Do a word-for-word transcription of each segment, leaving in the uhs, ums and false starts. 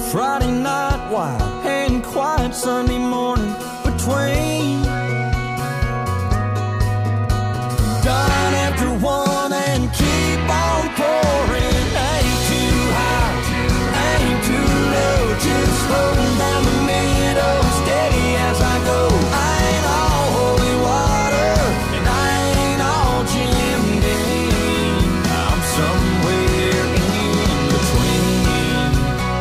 Friday night wild and quiet Sunday morning between done after one and keep on pouring. Ain't too high, ain't too low, just holding down the middle, steady as I go. I ain't all holy water, and I ain't all Jim Dean. I'm somewhere in between.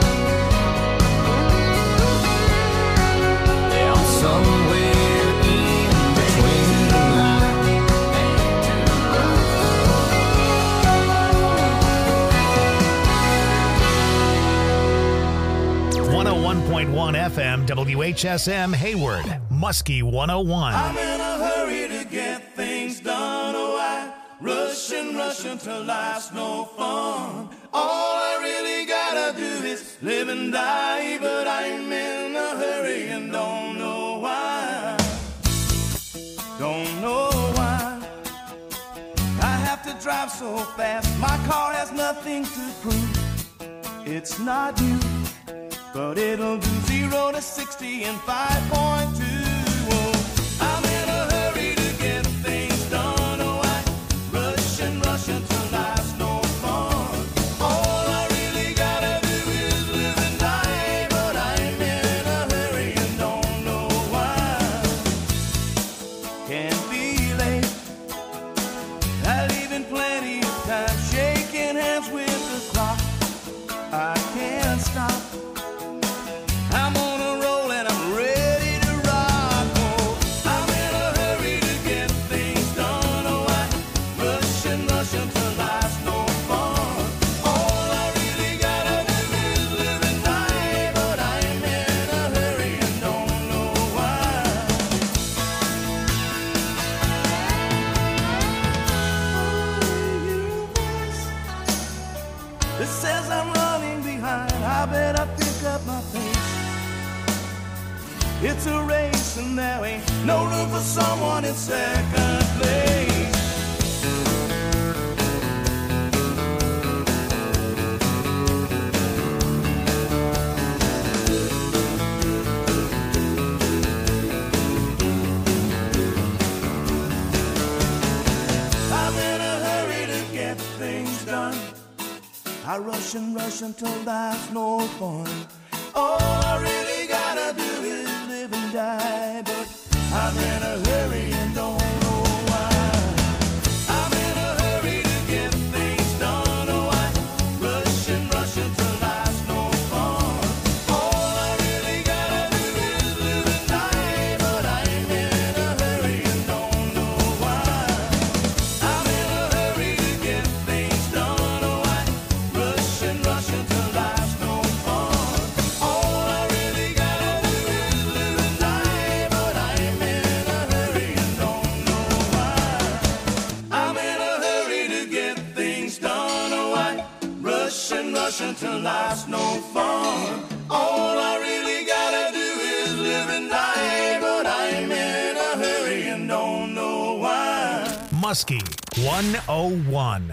Yeah, I'm somewhere in between. one oh one point one F M W H S M Hayward, Muskie one oh one. I'm in a hurry to get things done. Oh, I rush and rush until life's no fun. All I really gotta do is live and die, but I'm in a hurry and don't know why. Don't know why I have to drive so fast. My car has nothing to prove. It's not you, but it'll do zero to sixty in five point two. Oh, I'm in a hurry to get things done. Oh, I rush and rush until life's no fun. All I really gotta do is live and die, but I'm in a hurry and don't know why. Can't be late. I leave in plenty of time, shaking hands with the clock. I can't stop. I'm on a roll and I'm ready to rock. Oh, I'm in a hurry to get things done. Oh, I rush and rush until life's no fun. All I really gotta do is live and die, but I'm in a hurry and don't know why. It says I'm running behind. I better pick up my pace. It's a race and there ain't no room for someone in second place. I'm in a hurry to get things done. I rush and rush until life's no fun. All I really gotta do is live and die, but I'm in a hurry and don't know why. I'm in a hurry to get things done. Oh, I rush and rush until life's no fun. All I really gotta do is live and die, but I'm in a hurry and don't know why. I'm in a hurry to get things done. Oh, I rush and rush until life's no fun. All I really gotta do is live and die, but I'm in a hurry and don't know why. I'm in a hurry to get things done. Oh, I rush and rush until life's no fun. All I really gotta do is live and die, but I'm in a hurry and don't know why. Muskie one oh one.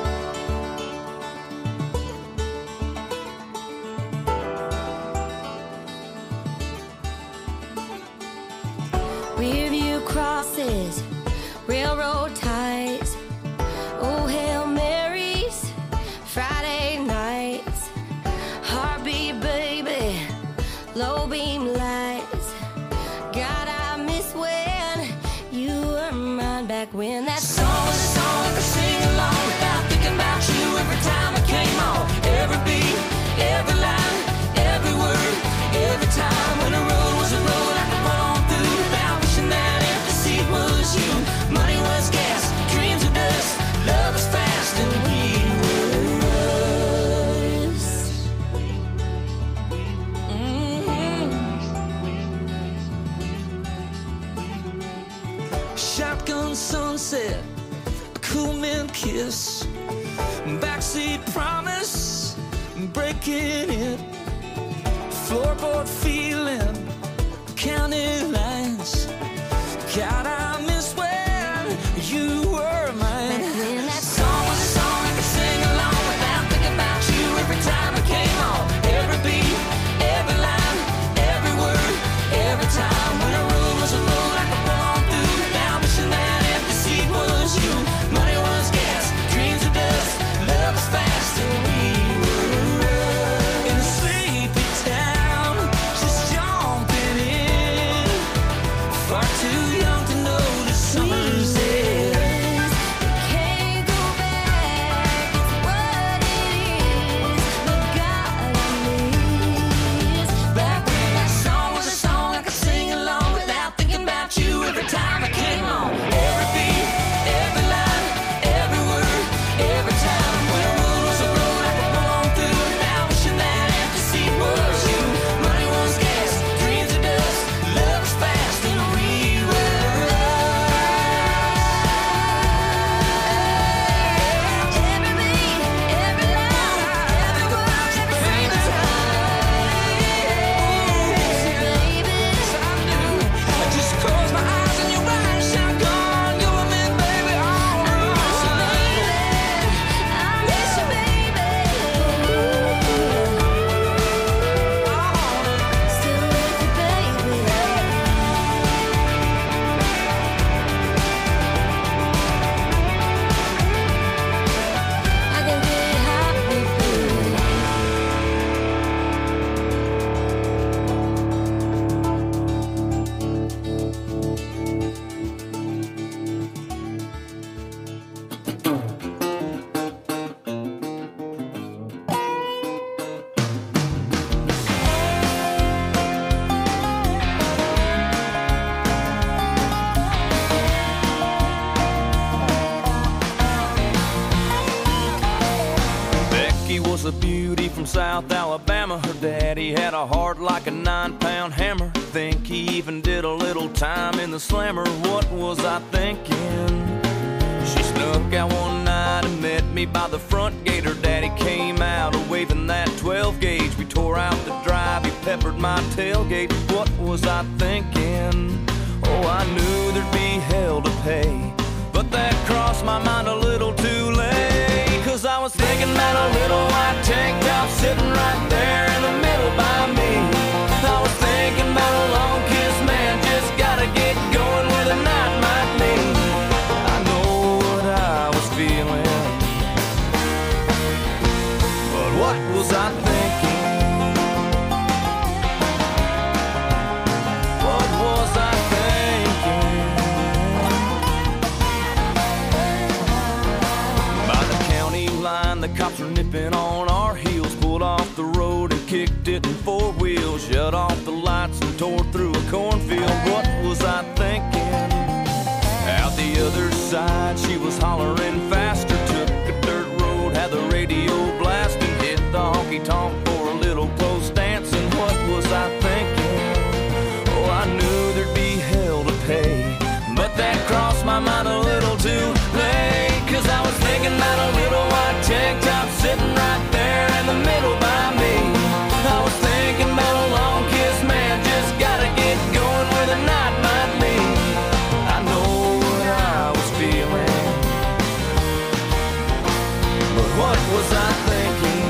Rearview crosses, railroad ties, oh Hail Marys, Friday nights, heartbeat baby, low beam lights. God, I miss when you were mine back when that song was a song I could sing along without thinking about you every time I came on. Every beat, every line, every word, every time when the road was a road I could run on through without wishing that empty seat was you. Money was gas, dreams were dust, love was fast, and we were us. Mm-hmm. Shotgun sunset, a cool mint kiss, backseat promise, breaking it, floorboard feeling, county lines. God, I miss when you were mine. Back when that Song was a song I could sing along without thinking about you every time I came on. Every beat, Judy from South Alabama. Her daddy had a heart like a nine-pound hammer. Think he even did a little time in the slammer. What was I thinking? She snuck out one night and met me by the front gate. Her daddy came out waving that twelve gauge. We tore out the drive, he peppered my tailgate. What was I thinking? Oh, I knew there'd be hell to pay, but that crossed my mind a little too late. Cause I was thinking about a little white tank top sitting right there in the middle by me. I was thinking about a long kiss, man, just gotta get going where the night might lead. I know what I was feeling, but what was I thinking? What was I thinking? By the county line, the cops were nipping on our heels. Pulled off the road and kicked it in four wheels. Shut off the lights and tore through a cornfield. What was I thinking? Out the other side, she was hollering faster. Took a dirt road, had the radio blasting. Hit the honky-tonk for a little close dancing. What was I thinking? Oh, I knew there'd be hell to pay, but that crossed my mind a little too late. Cause I was thinking about a little white tank top sitting right there in the middle by me. I was thinking about a long kiss, man, just gotta get going where the night might lead. I know what I was feeling, but what was I thinking?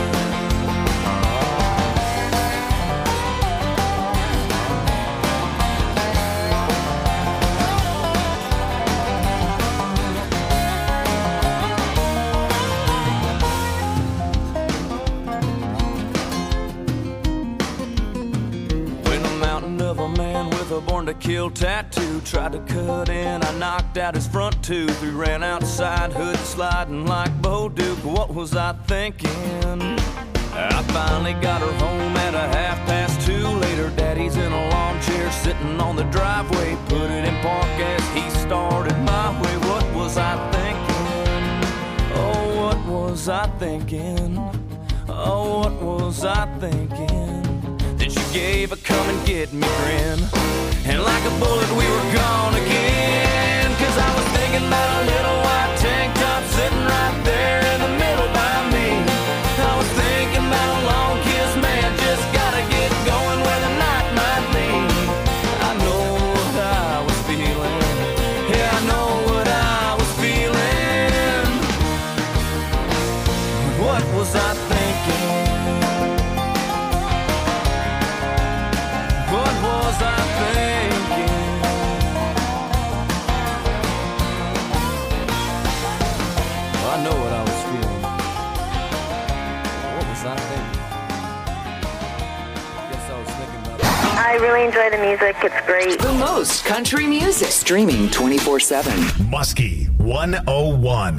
A born to kill tattoo tried to cut in, I knocked out his front tooth. We ran outside, hood sliding like Bo Duke. What was I thinking? I finally got her home at a half past two. Later, daddy's in a lawn chair sitting on the driveway. Put it in park as he started my way. What was I thinking? Oh, what was I thinking? Oh, what was I thinking? Then she gave a come and get me grin, and like a bullet we were gone again. Cause I was thinking about a little white tank top sitting right there in the middle by me. I was thinking about a long kiss, man, just gotta get going where the night might lead. I know what I was feeling, yeah, I know what I was feeling. What was I thinking? What was I thinking? Well, I know what I was feeling. What was I thinking? I guess I was thinking about it. I really enjoy the music. It's great. The most country music. Streaming twenty-four seven. Muskie one oh one.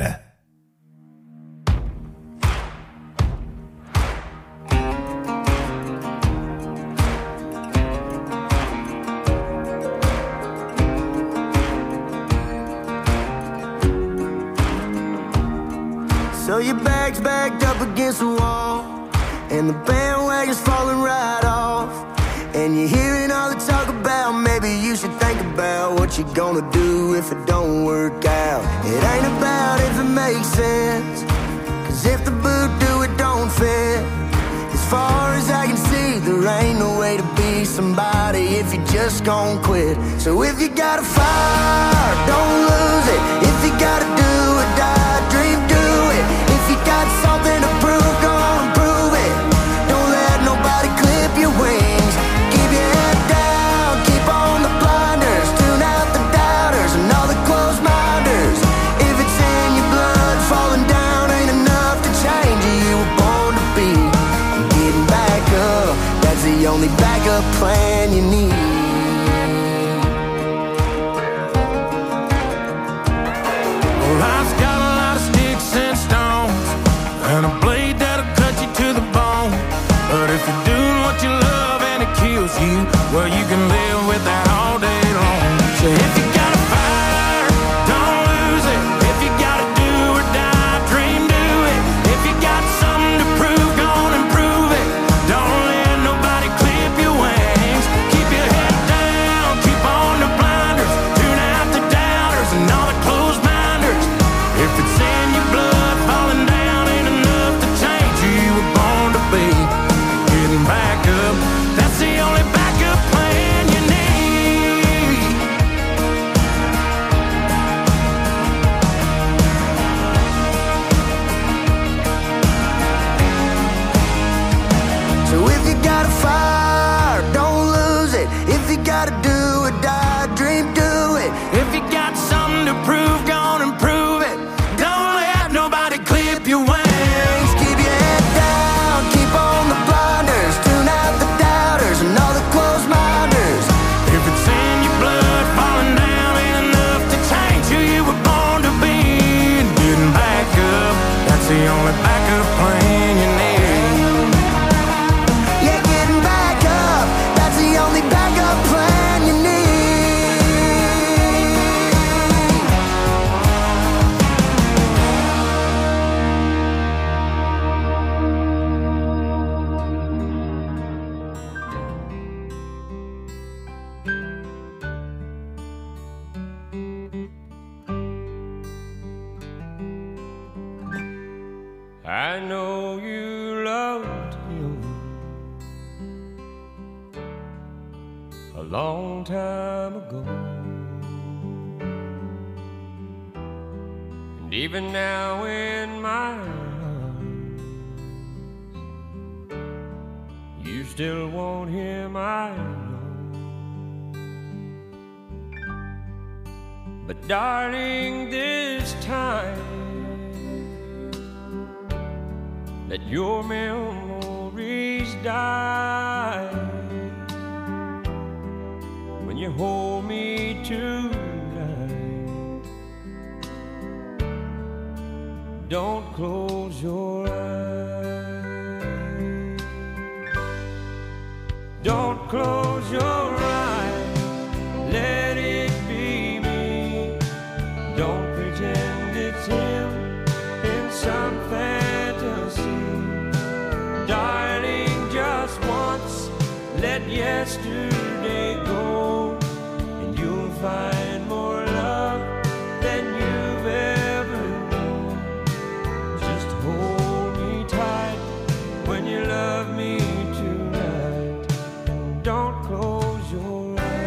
So your bag's backed up against the wall, and the bandwagon's falling right off, and you're hearing all the talk about maybe you should think about what you're gonna do if it don't work out. It ain't about if it makes sense, cause if the boot do it don't fit. As far as I can see, there ain't no way to be somebody if you just gon' quit. So if you got a fire, don't lose it. If you gotta do or die, dream, do it. If you got something to prove, go on and prove it. Don't let nobody clip your wings. Keep your head down, keep on the blinders. Tune out the doubters and all the closed minders. If it's in your blood, falling down ain't enough to change you. You were born to be. Getting back up, that's the only backup plan you need. Life's got a lot of sticks and stones, and a blade that'll cut you to the bone. But if you're doing what you love and it kills you, well, you can live with that all day long. So if you got a fire, don't lose it. If you gotta do or die, dream, do it. If you got something to prove, go on long time ago. And even now in my arms, you still want him, I know. But darling, this time, let your memories die. When you hold me tonight, don't close your eyes. Don't close your eyes, let it be me. Don't pretend it's him in some fantasy. Darling, just once, let yesterday go, and you'll find more love than you've ever known. Just hold me tight when you love me tonight, and don't close your eyes.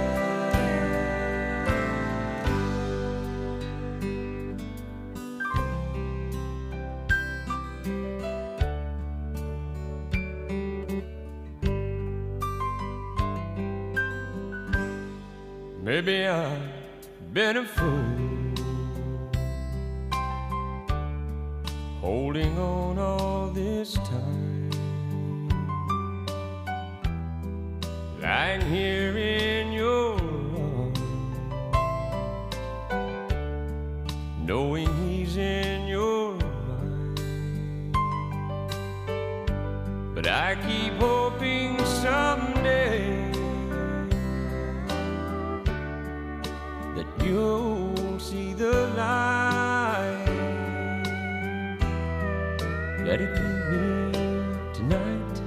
Maybe I've been a fool, holding on all this time, lying here in your arms, knowing he's in your mind. But I keep hoping someday that you'll see the light. Let it be me tonight.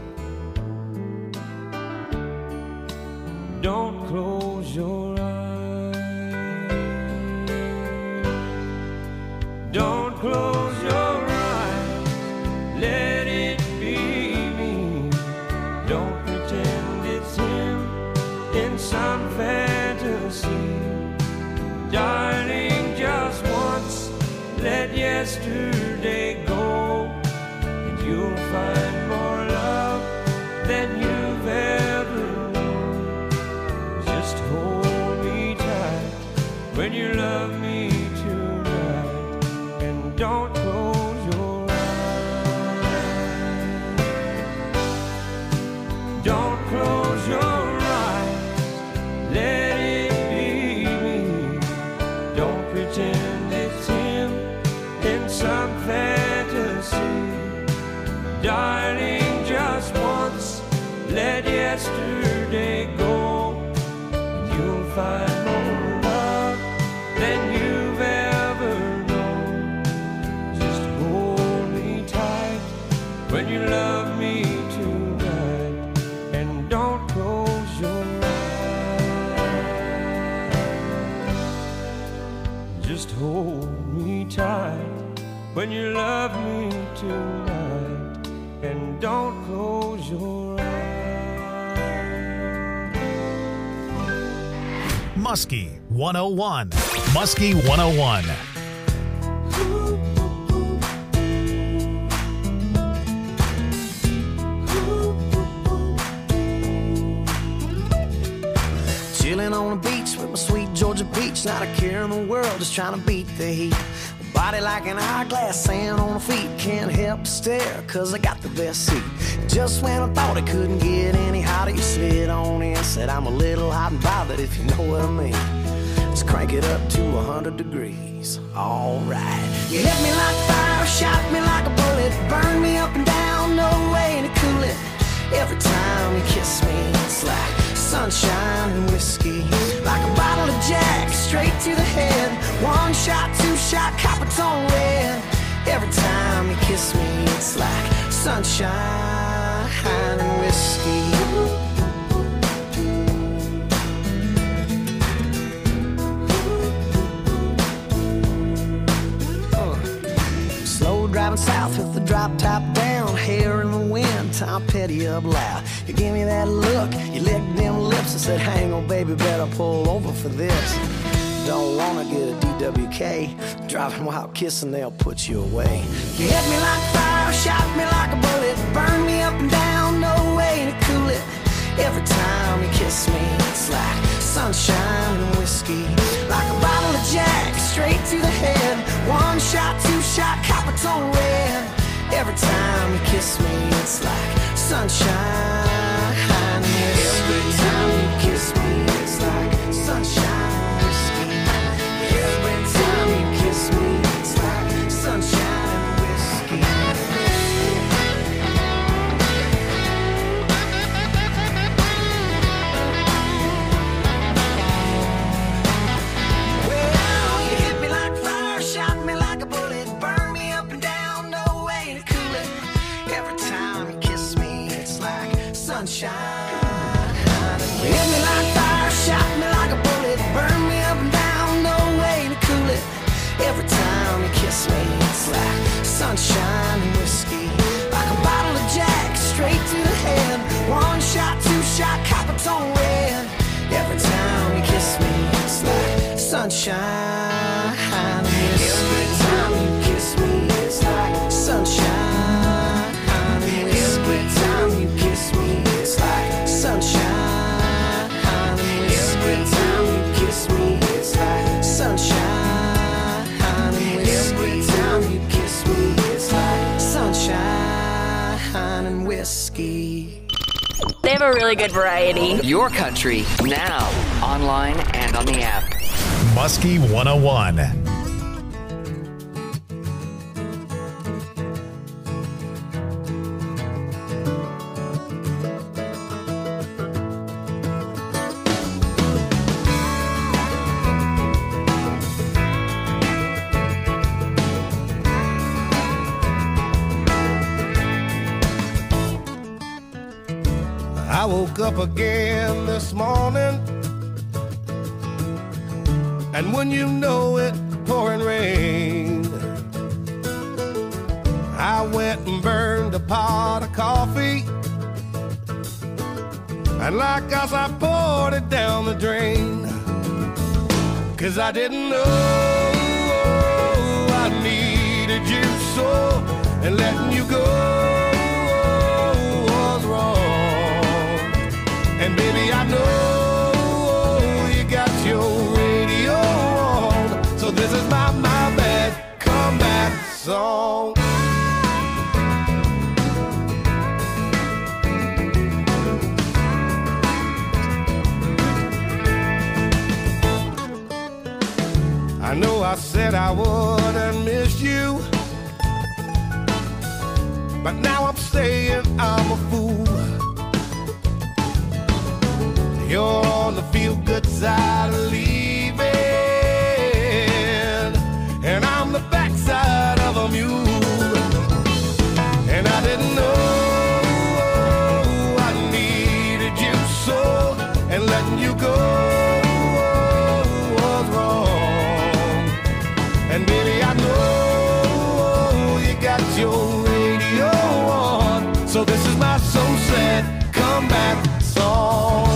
Don't close your eyes. Don't close your eyes. Let it be me. Don't pretend it's him in some fantasy. Darling, just once, let yesterday go, and you'll find more love than you've ever known. Just hold me tight when you love me tonight, and don't close your eyes. Don't close your eyes, let it pretend it's him in some fantasy. Darling, just once, let yesterday go, and you'll find more love than you've ever known. Just hold me tight when you love me tonight, and don't close your eyes. Just hold me tight when you love me tonight, and don't close your eyes. Muskie one oh one. Muskie one oh one. Chilling on the beach with my sweet Georgia peach, not a care in the world, just trying to beat the heat. Body like an hourglass, sand on the feet, can't help but stare, cause I got the best seat. Just when I thought it couldn't get any hotter, you slid on in, said I'm a little hot and bothered, if you know what I mean. Let's crank it up to one hundred degrees, alright. You hit me like fire, shot me like a bullet, burn me up and down, no way to cool it. Every time you kiss me, it's like sunshine and whiskey, like a bottle of Jack, straight to the head. One shot, two shot, copper tone red. Every time you kiss me, it's like sunshine and whiskey. Uh. Slow driving south with the drop top down, hair in the wind, Tom Petty up loud. You gave me that look, you licked them lips and said, hang on, baby, better pull over for this. Don't wanna get a D W K, driving while kissing, they'll put you away. You hit me like fire, shot me like a bullet, burn me up and down, no way to cool it. Every time you kiss me, it's like sunshine and whiskey, like a bottle of Jack, straight to the head. One shot, two shot, copper tone red. Every time you kiss me, it's like sunshine and whiskey. Every time you kiss me, it's like sunshine and whiskey. Every time you kiss me, it's like sunshine and whiskey. Well, you hit me like fire, shot me like a bullet, burn me up and down, no way to cool it. Every time you kiss me, it's like sunshine. You hit me like fire, shot me like a bullet, burn me up and down, no way to cool it. Every time you kiss me, it's like sunshine and whiskey, like a bottle of Jack, straight to the head. One shot, two shot, copper tone red. Every time you kiss me, it's like sunshine and whiskey. Every time you kiss me, it's like sunshine and whiskey. Every time you kiss me, it's like sunshine and whiskey. Every time you kiss me, it's like sunshine and whiskey. Every time you kiss me, it's like sunshine and whiskey. They have a really good variety. Your country, now, online and on the app. Muskie one oh one. I woke up again this morning, and when you know it, pouring rain. I went and burned a pot of coffee, and like us I poured it down the drain. Cause I didn't know I needed you so, and letting you go was wrong. And baby, I know you got your radio on, so this is my, my bad comeback song. I know I said I wouldn't miss you, but now I'm saying I'm a fool. You're on the feel-good side of leaving, and I'm the backside of a mule. And I didn't know I needed you so, and letting you go was wrong. And baby, I know you got your radio on, so this is my so sad comeback song.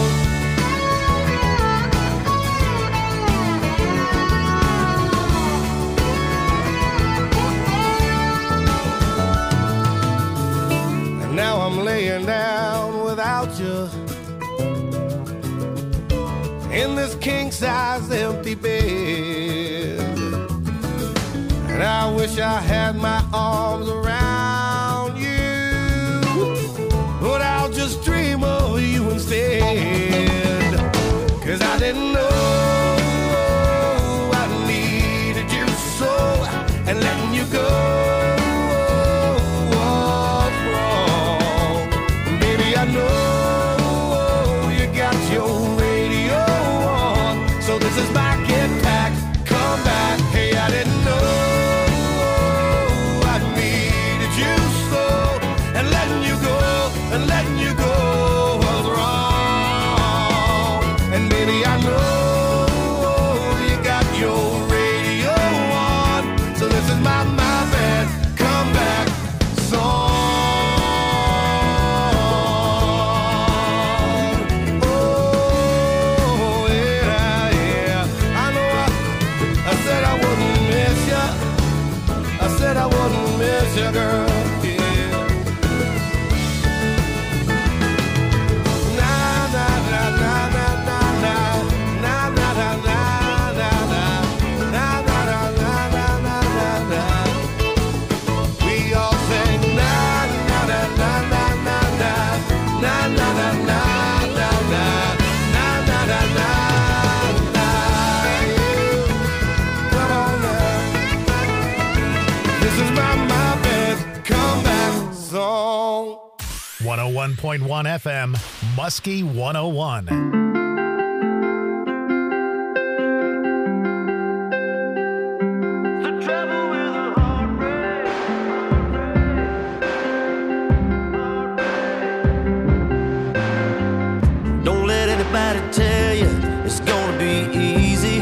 Now I'm laying down without you in this king-size empty bed, and I wish I had my arms around you, but I'll just dream of you instead. Cause I didn't know I needed you so, and letting you go I know you got your radio on, so this is my get back, come back. Hey, I didn't know I needed you one oh one point one F M, Muskie one oh one. Don't let anybody tell you it's gonna be easy.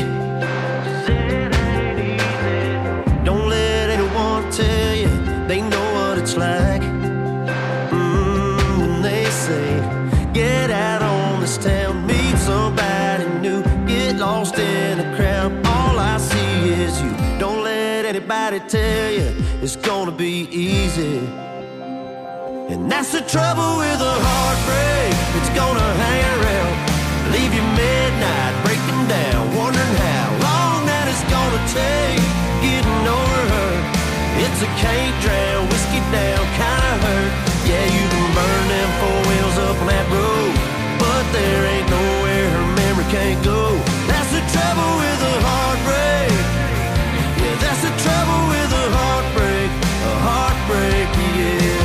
Don't let anyone tell you they know what it's like. Mm, when they say, get out on this town, meet somebody new, get lost in the crowd. All I see is you. Don't let anybody tell you it's gonna be easy. And that's the trouble with a heartbreak. It's gonna hang around, leave you midnight, breaking down, wondering how long that it's gonna take getting over her. It's a can't drown, whiskey down kinda hurt. Yeah, you can burn them four wheels up on that road, but there ain't nowhere her memory can't go. That's the trouble with a heartbreak. Yeah, that's the trouble with a heartbreak. A heartbreak, yeah.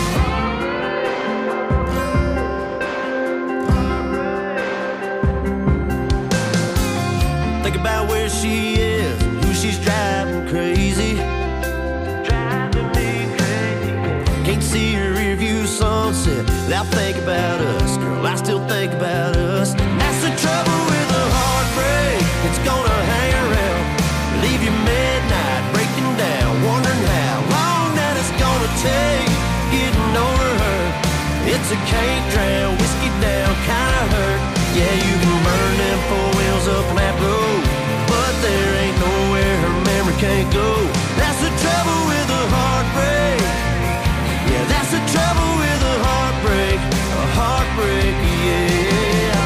Think about where she is, who she's driving crazy. Driving me crazy. Can't see her rear view sunset without thinking about us. Girl, I still think about us. That's the trouble with a heartbreak. It's gonna hang around, leave you midnight, breaking down, wondering how long that it's gonna take getting over her. It's a can't drown, whiskey down, kinda hurt. Yeah, you can burn them four wheels up on that road, but there ain't nowhere her memory can't go. That's the trouble with a heartbreak. Yeah, that's the trouble with a heartbreak. A heartbreak, yeah.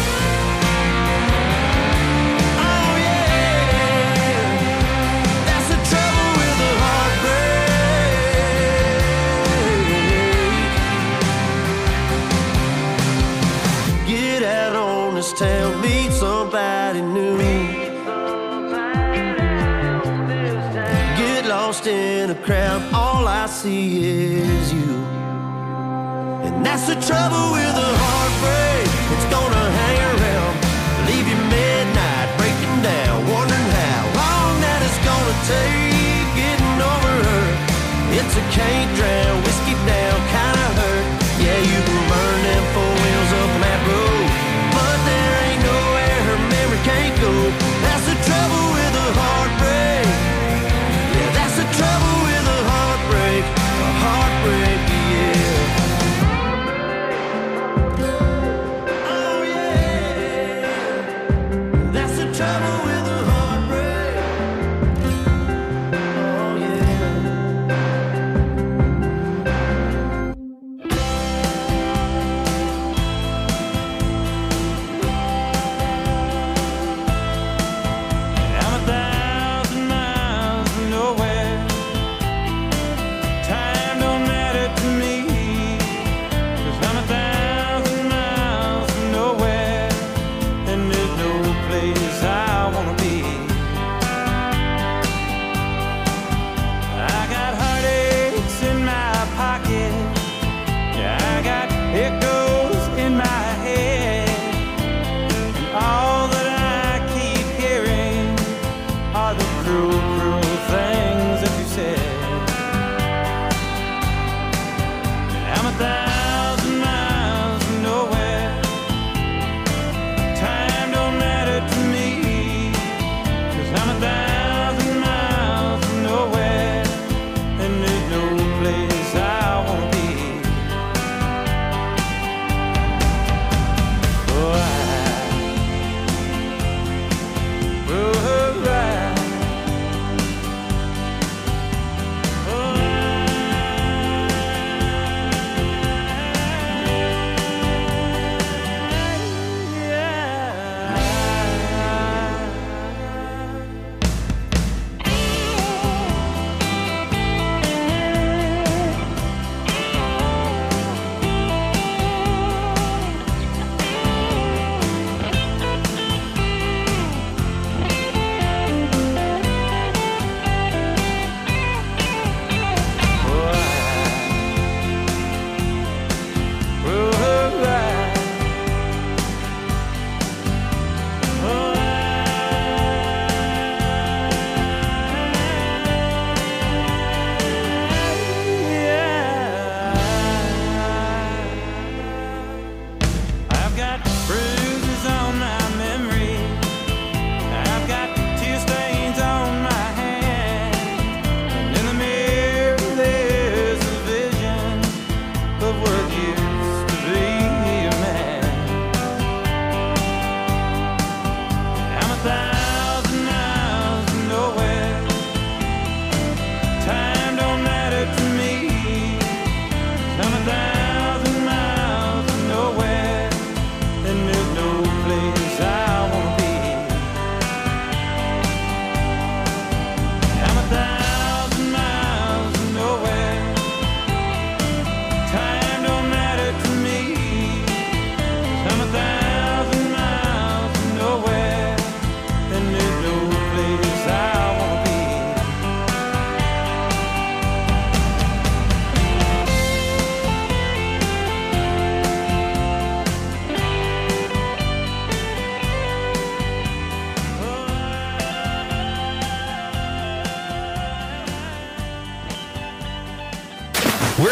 Oh yeah, that's the trouble with a heartbreak. Get out on this town, meet somebody new. Get lost in a crowd, all I see is you. And that's the trouble with a heartbreak. It's gonna hang around, leave you midnight, breaking down, wondering how long that it's gonna take getting over her. It's a can't drown, whiskey down, kinda hurt. Yeah, you can burn them four wheels up on that road, but there ain't nowhere her memory can't go. That's the trouble with a heartbreak. Yeah, that's the trouble with a heartbreak. A heartbreak, yeah. Oh yeah, that's the trouble with a heartbreak. Oh yeah.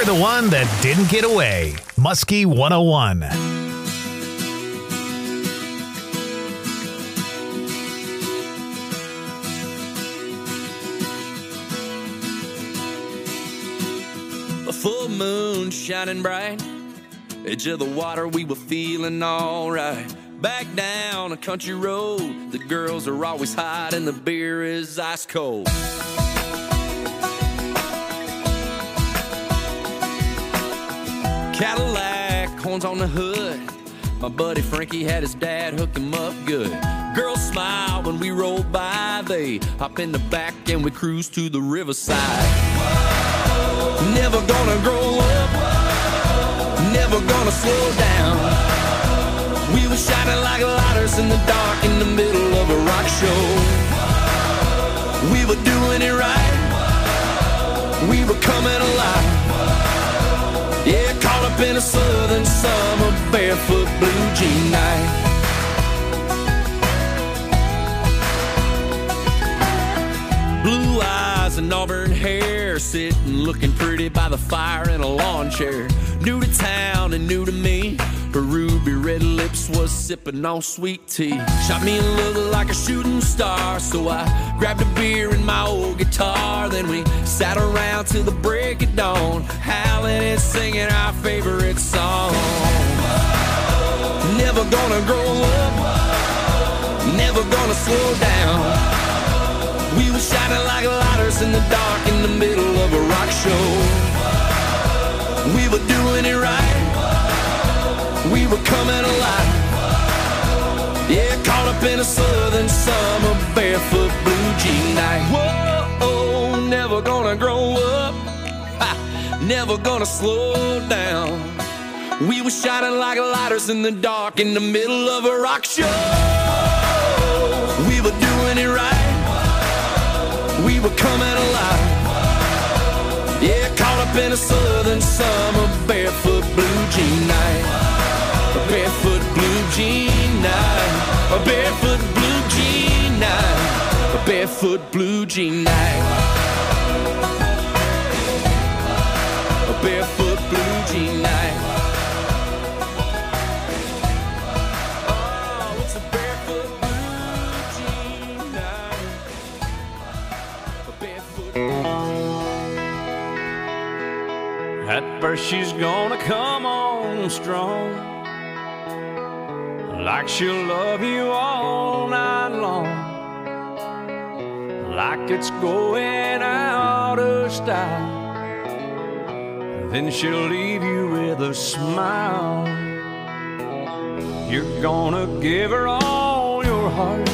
You're the one that didn't get away. Muskie one oh one. A full moon shining bright, edge of the water, we were feeling alright. Back down a country road, the girls are always hot and the beer is ice cold. Cadillac, horns on the hood, my buddy Frankie had his dad hook him up good. Girls smile when we roll by, they hop in the back and we cruise to the riverside. Never gonna grow up, never gonna slow down. We were shining like lighters in the dark in the middle of a rock show. We were doing it right, we were coming alive. Yeah, caught up in a southern summer, barefoot blue jean night. Blue eyes and auburn hair, sitting looking pretty by the fire in a lawn chair. New to town and new to me, her ruby red lips was sipping on sweet tea. Shot me a look like a shooting star, so I grabbed a beer and my old guitar. Then we sat around till the break of dawn, howling and singing our favorite song. Never gonna grow up, never gonna slow down. We were shining like lighters in the dark in the middle of a rock show. We were doing it right, we were coming alive. Yeah, caught up in a southern summer, barefoot blue jean night. Whoa, never gonna grow up, ha, never gonna slow down. We were shining like lighters in the dark in the middle of a rock show. We were doing it right, we were coming alive. Yeah, caught up in a southern summer, barefoot blue jean night. A barefoot blue jean night. A barefoot blue jean night. A barefoot blue jean night. A barefoot blue jean night. Oh, it's a barefoot blue jean night. A barefoot. At first she's gonna come on strong, like she'll love you all night long, like it's going out of style. Then she'll leave you with a smile. You're gonna give her all your heart,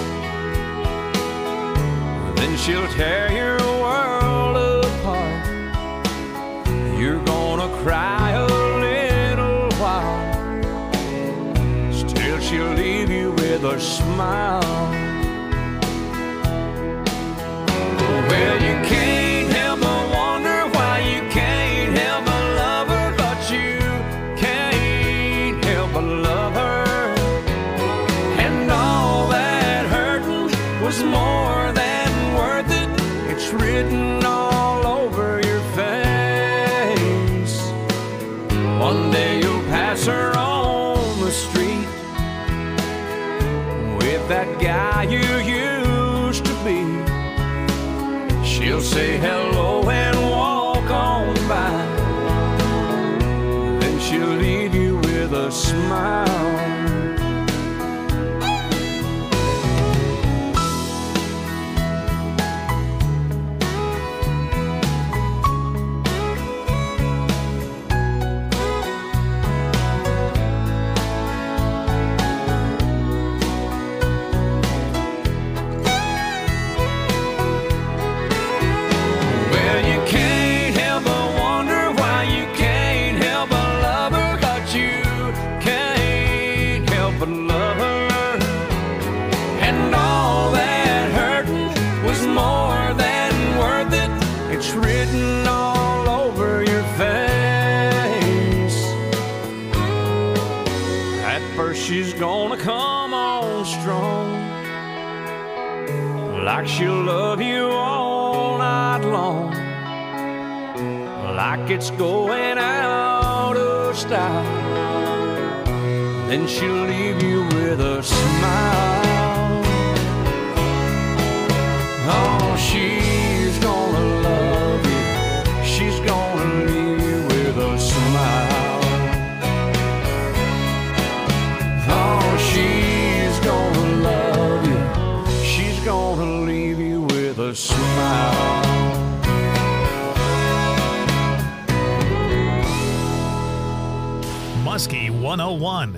then she'll tear your world apart. You're gonna cry a little while, still she'll leave you with a smile. Well, you can't help but wonder why you can't help but love her, but you can't help but love her. And all that hurting was more than worth it. It's written all over your face. One day you'll pass her on the street with that guy you used to be. She'll say hello and walk on by, then she'll leave you with a smile. She's gonna come on strong, like she'll love you all night long, like it's going out of style. Then she'll leave you with a smile. Oh, she's gonna love you. She's gonna leave you with a smile. Oh, she's gonna love you. She's gonna leave you with a smile. Muskie one oh one.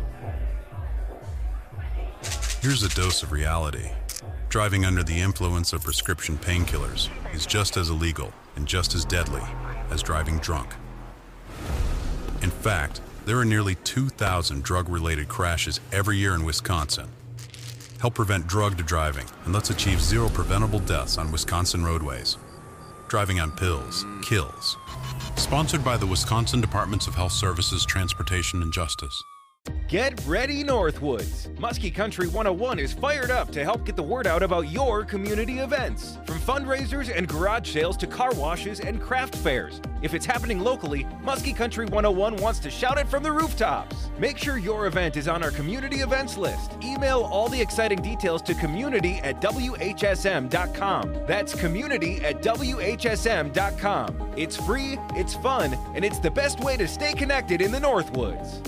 Here's a dose of reality. Driving under the influence of prescription painkillers is just as illegal and just as deadly as driving drunk. In fact, there are nearly two thousand drug-related crashes every year in Wisconsin. Help prevent drug driving and let's achieve zero preventable deaths on Wisconsin roadways. Driving on pills kills. Sponsored by the Wisconsin Departments of Health Services, Transportation, and Justice. Get ready, Northwoods! Muskie Country one oh one is fired up to help get the word out about your community events. From fundraisers and garage sales to car washes and craft fairs. If it's happening locally, Muskie Country one oh one wants to shout it from the rooftops. Make sure your event is on our community events list. Email all the exciting details to community at W H S M dot com. That's community at W H S M dot com. It's free, it's fun, and it's the best way to stay connected in the Northwoods.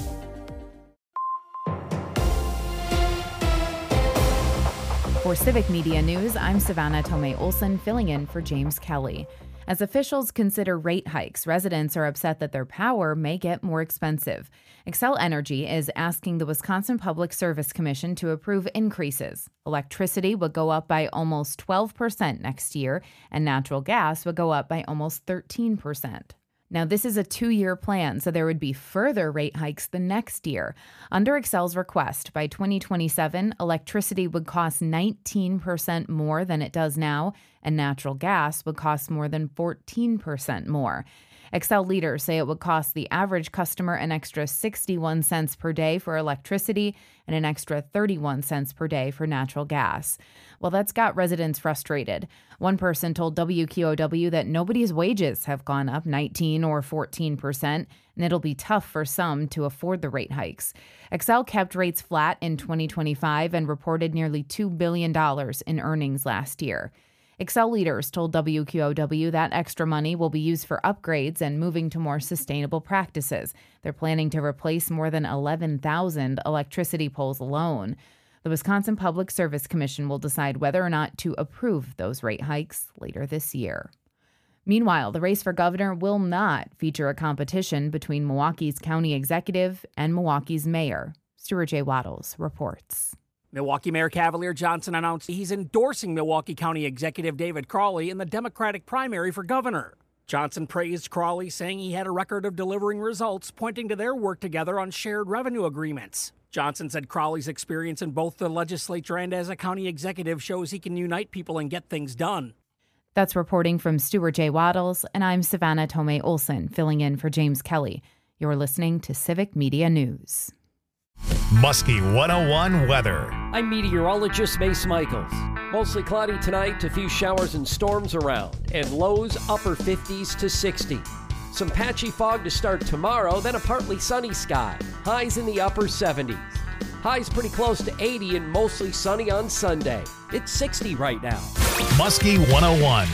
For Civic Media News, I'm Savannah Tomei Olson, filling in for James Kelly. As officials consider rate hikes, residents are upset that their power may get more expensive. Xcel Energy is asking the Wisconsin Public Service Commission to approve increases. Electricity would go up by almost twelve percent next year, and natural gas would go up by almost thirteen percent. Now, this is a two-year plan, so there would be further rate hikes the next year. Under Xcel's request, by twenty twenty-seven, electricity would cost nineteen percent more than it does now, and natural gas would cost more than fourteen percent more. Xcel leaders say it would cost the average customer an extra sixty-one cents per day for electricity and an extra thirty-one cents per day for natural gas. Well, that's got residents frustrated. One person told W Q O W that nobody's wages have gone up nineteen or fourteen percent, and it'll be tough for some to afford the rate hikes. Xcel kept rates flat in twenty twenty-five and reported nearly two billion dollars in earnings last year. Xcel leaders told W Q O W that extra money will be used for upgrades and moving to more sustainable practices. They're planning to replace more than eleven thousand electricity poles alone. The Wisconsin Public Service Commission will decide whether or not to approve those rate hikes later this year. Meanwhile, the race for governor will not feature a competition between Milwaukee's county executive and Milwaukee's mayor. Stuart J. Waddles reports. Milwaukee Mayor Cavalier Johnson announced he's endorsing Milwaukee County Executive David Crowley in the Democratic primary for governor. Johnson praised Crowley, saying he had a record of delivering results, pointing to their work together on shared revenue agreements. Johnson said Crowley's experience in both the legislature and as a county executive shows he can unite people and get things done. That's reporting from Stuart J. Waddles, and I'm Savannah Tomei Olson, filling in for James Kelly. You're listening to Civic Media News. Muskie one oh one weather. I'm meteorologist Mace Michaels. Mostly cloudy tonight, a few showers and storms around, and lows upper fifties to sixty. Some patchy fog to start tomorrow, then a partly sunny sky. Highs in the upper seventies. Highs pretty close to eighty and mostly sunny on Sunday. It's sixty right now. Muskie one oh one.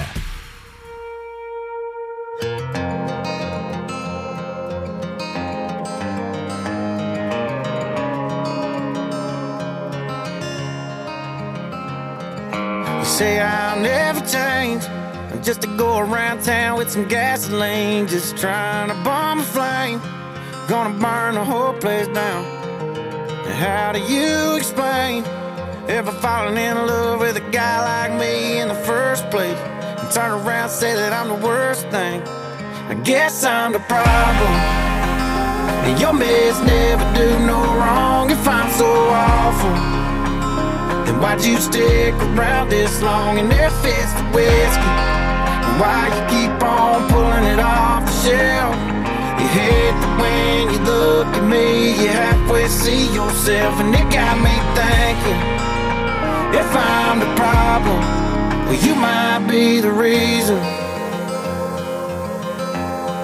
Say I'll never change, just to go around town with some gasoline, just trying to bomb a flame, gonna burn the whole place down. And how do you explain ever falling in love with a guy like me in the first place, and turn around and say that I'm the worst thing? I guess I'm the problem, and your mess never do no wrong. If I'm so awful, then why'd you stick around this long and there fits the whiskey? And why you keep on pulling it off the shelf? You hate that when you look at me, you halfway see yourself, and it got me thinking, if I'm the problem, well, you might be the reason.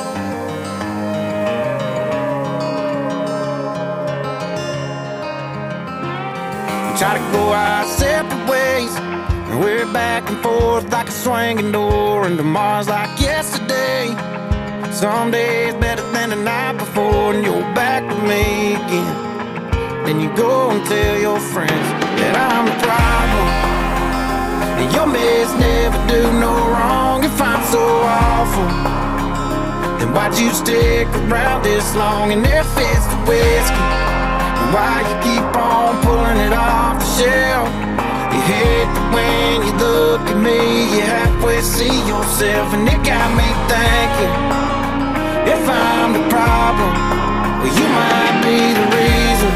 try to go our separate ways. And we're back and forth like a swinging door, and tomorrow's like yesterday. Some days better than the night before, and you're back with me again. Then you go and tell your friends that I'm the problem, and your mess never do no wrong. If I'm so awful, then why'd you stick around this long? And if it's the whiskey, then why you keep on pulling it off the shelf? You hate that when you look at me, you halfway see yourself, and it got me thinking, if I'm the problem, well, you might be the reason.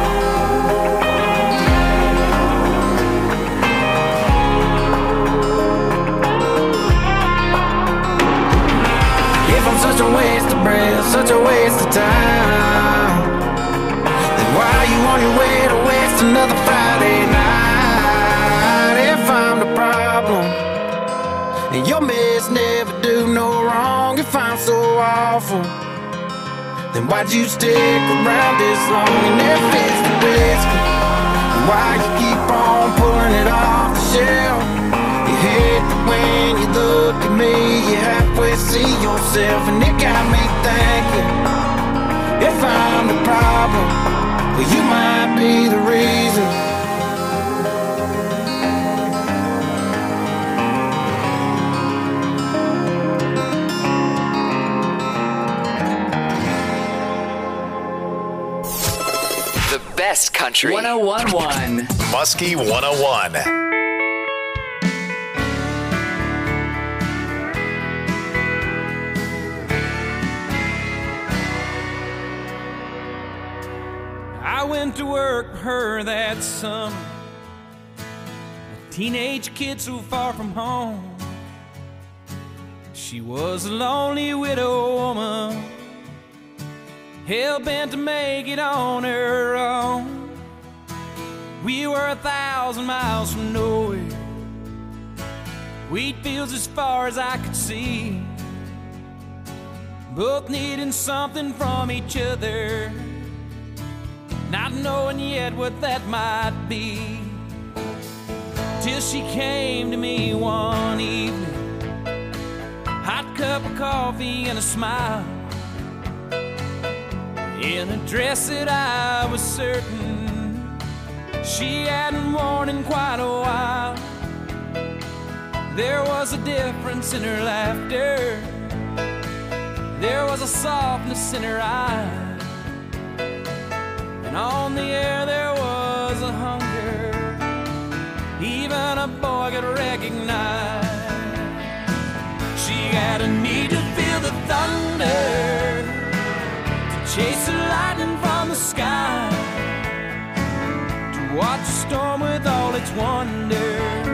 If I'm such a waste of breath, such a waste of time, then why are you on your way to waste another Friday night? If I'm the problem, and your mess never do no wrong. If I'm so awful, then why'd you stick around this long? And if it's the whiskey, then why you keep on pulling it off the shelf? You hate that when you look at me, you halfway see yourself, and it got me thinking, if I'm the problem, well, you might be the reason. Best country. one oh one point one. Muskie one oh one. I went to work for her that summer, a teenage kid so far from home. She was a lonely widow woman, hell-bent to make it on her own. We were a thousand miles from nowhere, wheat fields as far as I could see, both needing something from each other, not knowing yet what that might be. Till she came to me one evening, hot cup of coffee and a smile, in a dress that I was certain she hadn't worn in quite a while. There was a difference in her laughter, there was a softness in her eyes, and on the air there was a hunger even a boy could recognize. She had a need to feel the thunder, chase the lightning from the sky, to watch the storm with all its wonder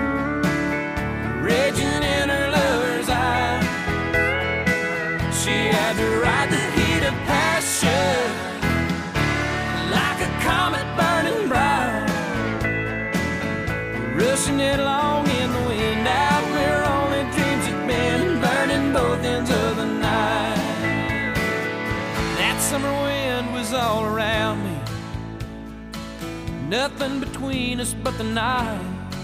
raging in her lover's eye. She had to ride the heat of passion like a comet burning bright, rushing it along in the wind out where only dreams had been, burning both ends of the night. Summer wind was all around me, nothing between us but the night.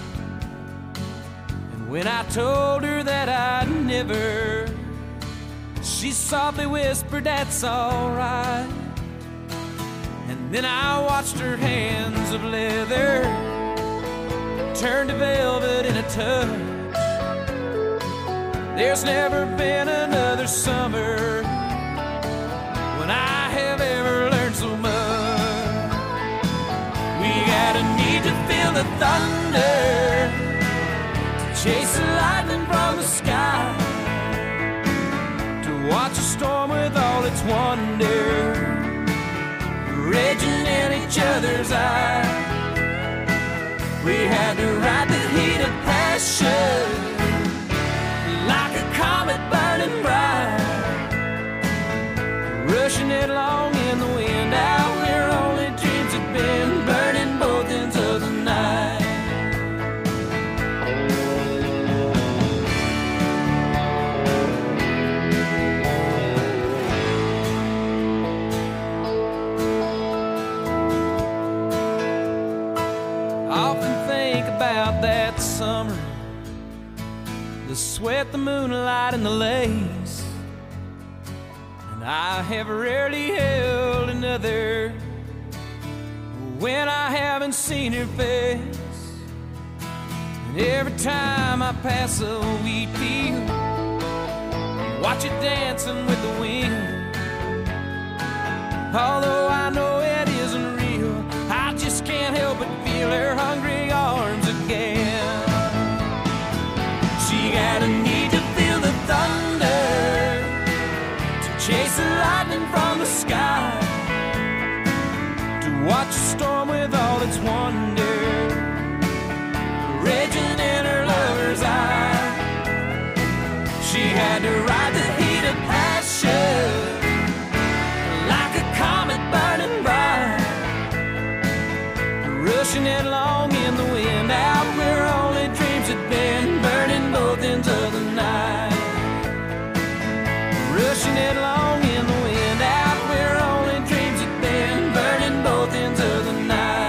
And when I told her that I'd never, she softly whispered, that's alright. And then I watched her hands of leather turn to velvet in a touch. There's never been another summer when I have ever learned so much. We got a need to feel the thunder, to chase the lightning from the sky, to watch a storm with all its wonder raging in each other's eyes. We had to ride the heat of passion like a comet burning bright, rushing it along in the wind out where only dreams had been, burning both ends of the night. the sweat, the moonlight, and the lace. And I have rarely held another when I haven't seen her face. And every time I pass a wheat field, watch it dancing with the wind. Although I know it isn't real, I just can't help but feel her hungry arms again. She got a need to feel the thunder, to chase the lightning from the sky, to watch a storm with all its wonder raging in her lover's eye. She had to ride the heat of passion like a comet burning bright, rushing headlong in the wind out where only dreams had been, burning both ends of the night. Rushing headlong in the wind out where only dreams had been, burning both ends of the night.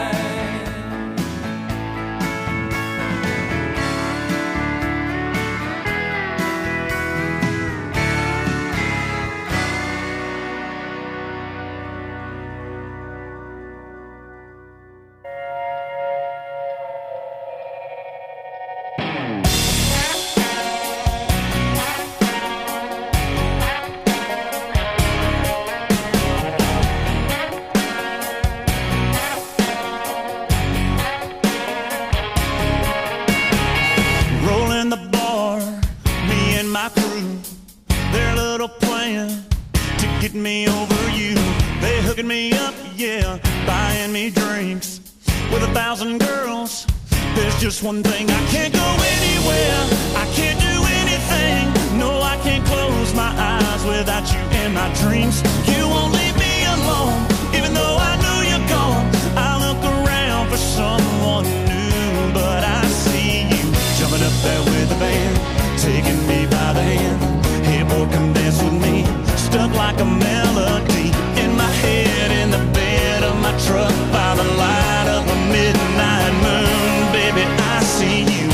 Me over you, they hooking me up, yeah, buying me drinks with a thousand girls. There's just one thing, I can't go anywhere, I can't do anything. No, I can't close my eyes without you in my dreams. You won't leave me alone, even though I know you're gone. I look around for someone new, but I see you jumping up there with the band, taking me by the hand. Hey boy, come dance with me. Stuck like a melody in my head, in the bed of my truck, by the light of a midnight moon. Baby, I see you.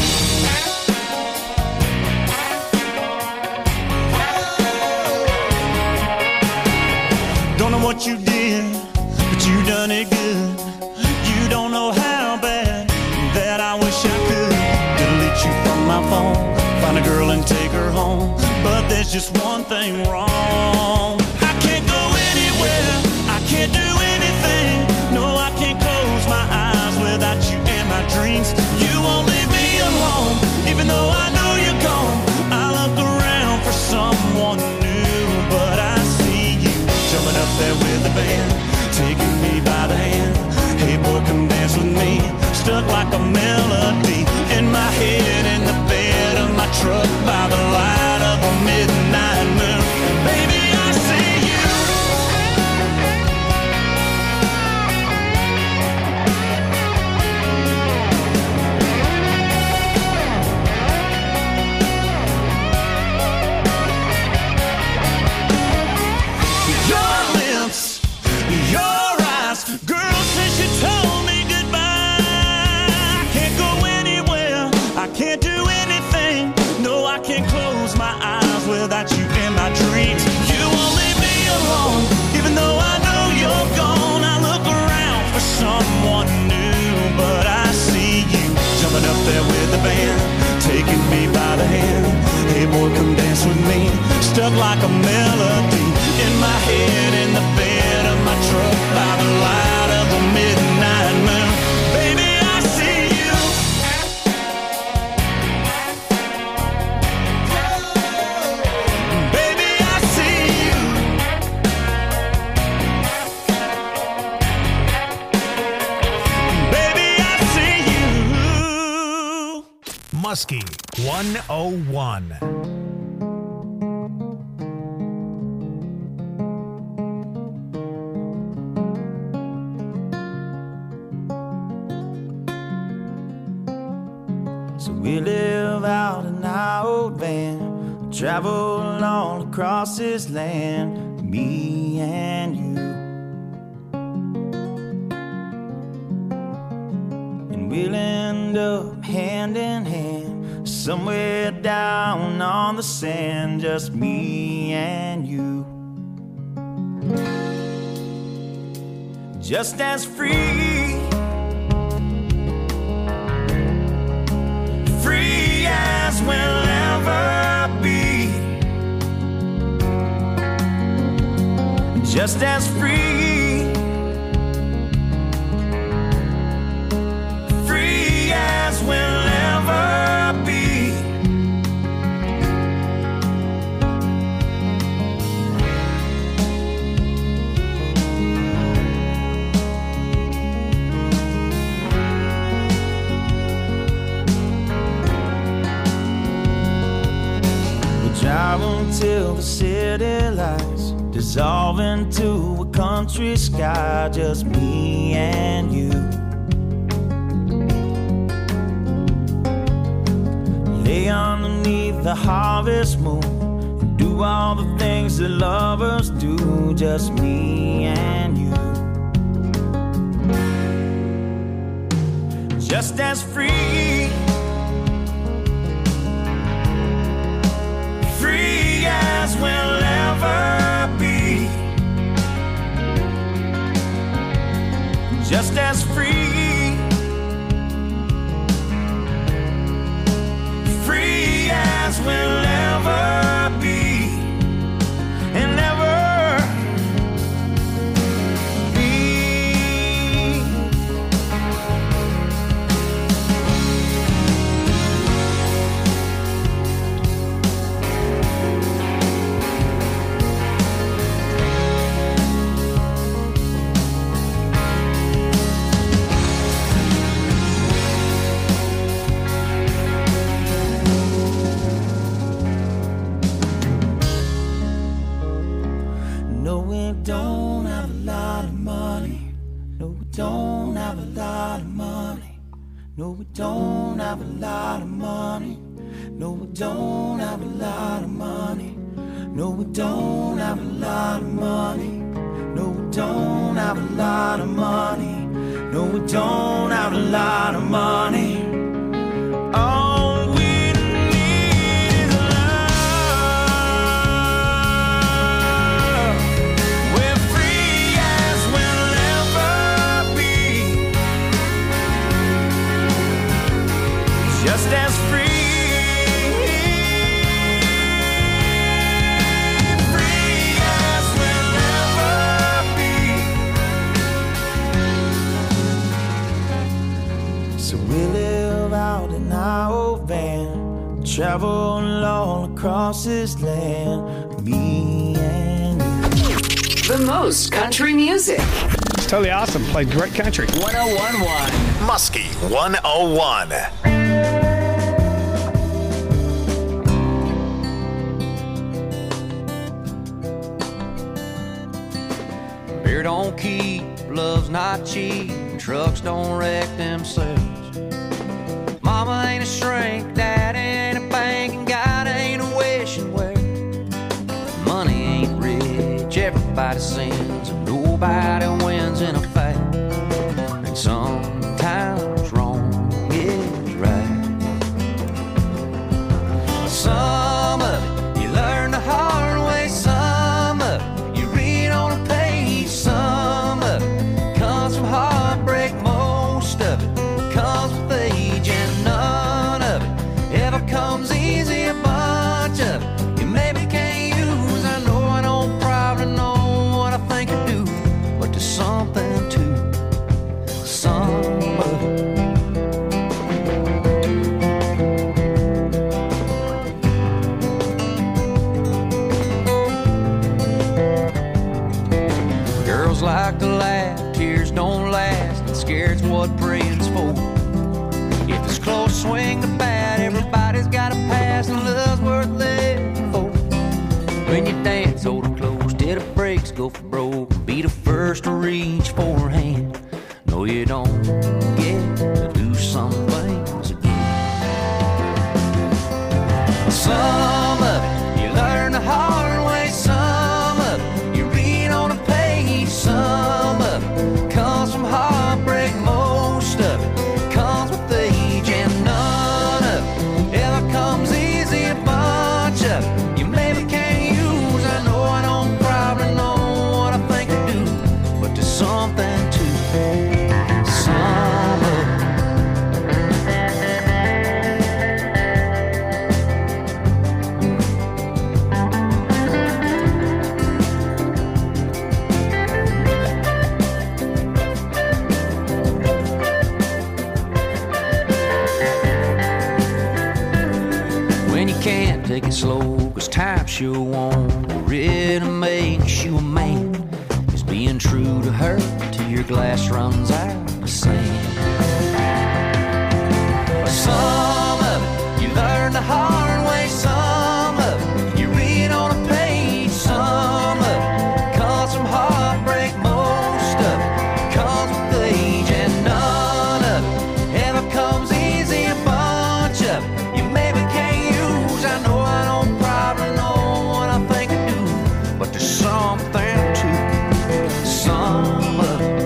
Don't know what you did, but you done it good. You don't know how bad that I wish I could delete you from my phone, find a girl and take her home. But there's just one thing wrong. I can't go anywhere, I can't do anything. No, I can't close my eyes without you in my dreams. You won't leave me alone, even though I know you're gone. I look around for someone new, but I see you jumping up there with the band, taking me by the hand. Hey boy, come dance with me. Stuck like a melody in my head, in the bed of my truck, by the light of a midnight moon. Baby, I see you. Your lips, your eyes, girl, since you told me goodbye, I can't go anywhere, I can't do anything. No, I can't close my eyes without you in my dreams. You won't leave me alone, even though I know you're gone. I look around for someone new, but I see you jumping up there with the band, taking me by the hand. Hey boy, come dance with me. Stuck like a melody in my head, in the bed of my truck, by the light of a midnight moon. Baby, I see you. Baby, I see you. Baby, I see you. Muskie one oh one. So we live out in our old van, travel all across this land, me and you. And we'll end up hand in hand, somewhere down on the sand, just me and you. Just as free, free as we'll ever be. Just as free, free as we'll ever be. Drive until the city lights dissolve into a country sky, just me and you. Lay underneath the harvest moon and do all the things that lovers do, just me and you. Just as free, free as we'll ever be. Just as free, free as we'll ever be. And ever be. Don't have a lot of money. No, we don't have a lot of money. No, we don't have a lot of money. No, we don't have a lot of money. No, we don't have a lot of money. No, we don't have a lot of money. No, we don't have a lot of money. All we need is love. We're free as we'll ever be. Just as free. Travel all across this land, me and you. The most country music. It's totally awesome. Played great country. one oh one point one. Muskie one oh one. Beer don't keep, love's not cheap, trucks don't wreck themselves. Mama ain't a shrink, dad ain't a bank, and God ain't a wishing well. Money ain't rich, everybody sins, and nobody wins in a fight. And sometimes wrong is right. Some of it you learn the hard way, some of it you read on a page, some of it comes from heartbreak, most of it comes with age, and none of it ever comes easy. A bunch of it you maybe can't use. I know I don't probably know what I think I do, but there's something to some of it. Girls like to laugh, tears don't last, and scared's what praying's for. If it's close, swing the bat, everybody's got a pass, and love's worth living for. When you dance, hold it close till the brakes go for broke, and be the first to reach for her hand. No, you don't get to do some things again. Some of it you learn the hard way, some of it you read on a page, some of it comes from heartbreak, most of it comes with age, and none of it ever can't take it slow, cause time sure won't. What really makes you a man is being true to her till your glass runs out of sand. Some of it you learn the hard way, some of it you read on a page, some of it comes from heartbreak, most of it comes with age, and none of it ever comes easy. A bunch of it you maybe can't use. I know I don't probably know what I think I do, but there's something to some of it.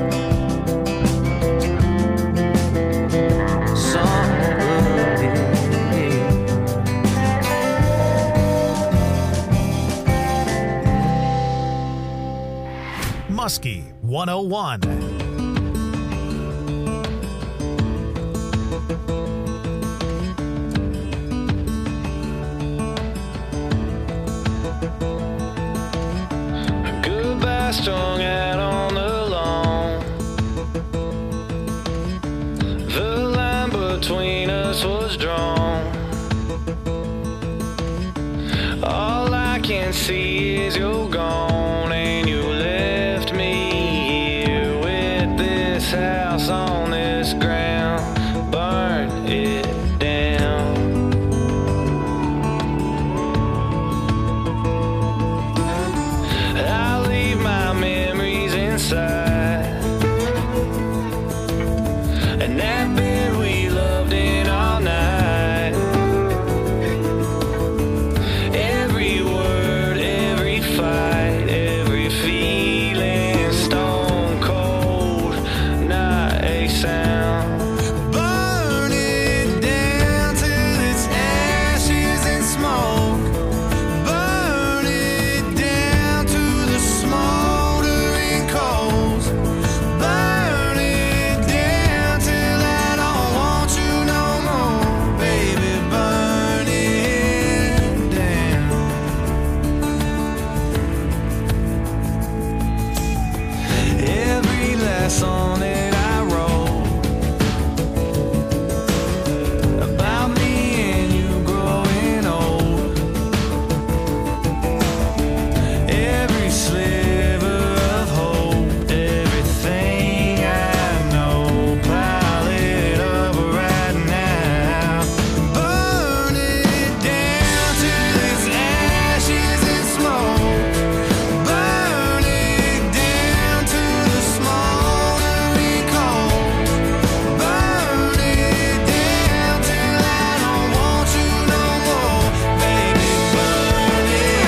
Muskie one oh one. Goodbye strung out on the lawn. The line between us was drawn. All I can see is you're gone, and you left me here with this house on this ground. Burn it down. I leave my memories inside, and that bed we loved in all night. Every word, every fight, every feeling, stone cold, not a sound. Burn it down till it's ashes and smoke. Burn it down to the smoldering coals. Burn it down till I don't want you no more, baby. Burn it down. Every last song that I wrote about me and you growing old. Every sliver of hope, everything I know, pile it up right now. Burn it down till it's ashes and smoke. Burn it down to the smoldering coals. Burn it down till I don't want you no more, baby. Burn it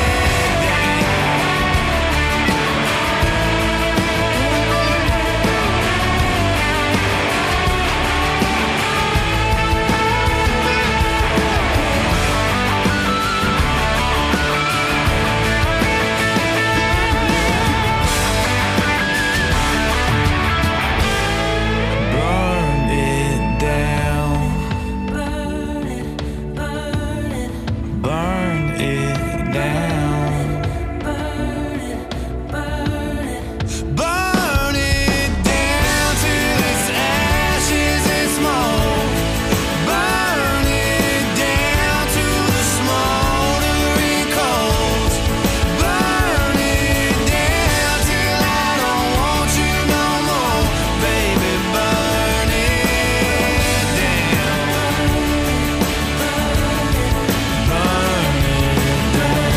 Burn it down. Burn it, burn it. Burn it down. Burn it, burn it. Burn it down till it's ashes and smoke. Burn it down to the smoldering coals. Burn it down till I don't want you no more, baby. Burn it down. Burn it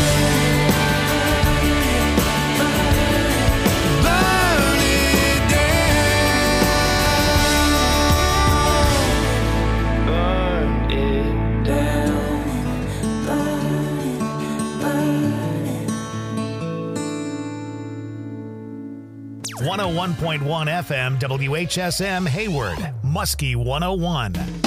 down. Burn it down. Burn it down. one oh one point one F M W H S M Hayward, Muskie one oh one.